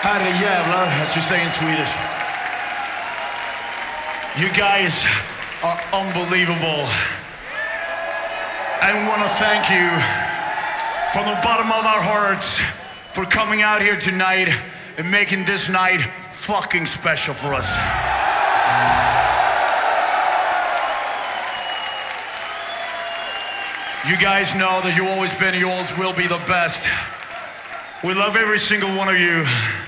Herrejävlar, as you say in Swedish. You guys are unbelievable. And we want to thank you from the bottom of our hearts for coming out here tonight and making this night fucking special for us. You guys know that you've always been, you always will be the best. We love every single one of you.